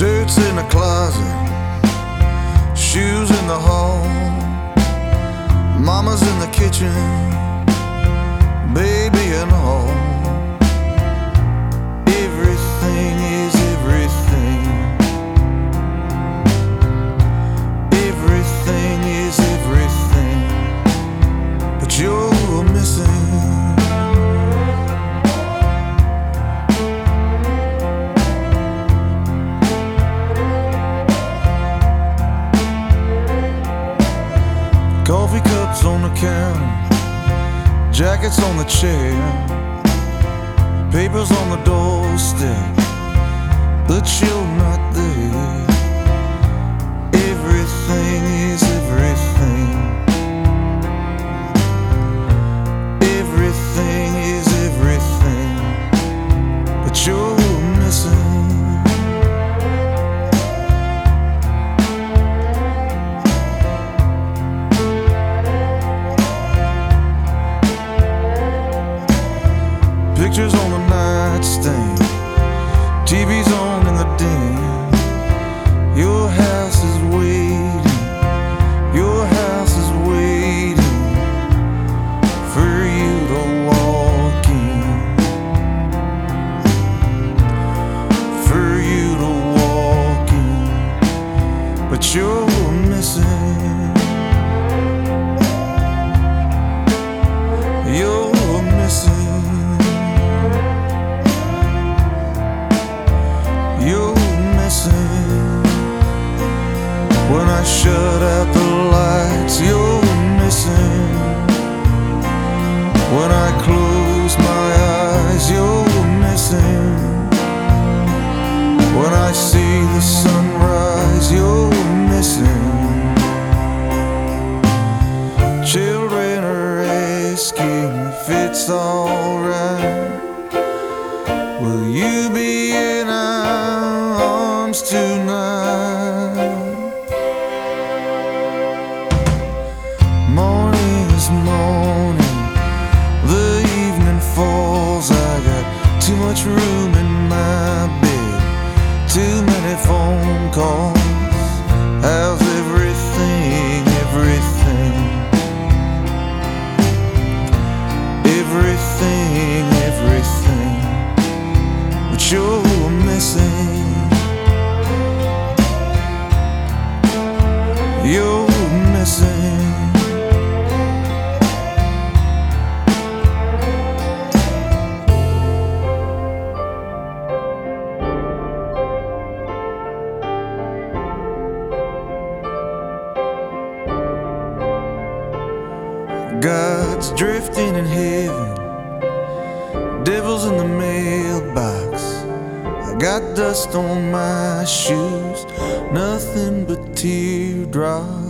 Shirts in the closet, shoes in the hall, mama's in the kitchen, baby and all. Everything is everything. Everything is everything, but you're missing. Coffee cups on the counter, jackets on the chair, papers on the doorstep, but you're not there. Everything is everything. Everything is everything, but you're missing. Pictures on the nightstand, TV's on in the den. Your house is waiting, your house is waiting for you to walk in, for you to walk in, but you're missing. You're missing. You're missing. When I shut out the lights, you're missing. When I close my eyes, you're missing. When I see the sunrise, you're missing. Children are asking if it's alright. Will you be in our arms tonight? Morning is morning, the evening falls. I got too much room in my bed, too many phone calls. How's everything, everything? Everything, everything, but you're missing. You're missing. God's drifting in heaven, devil's in the mailbox. I got dust on my shoes, nothing but teardrops.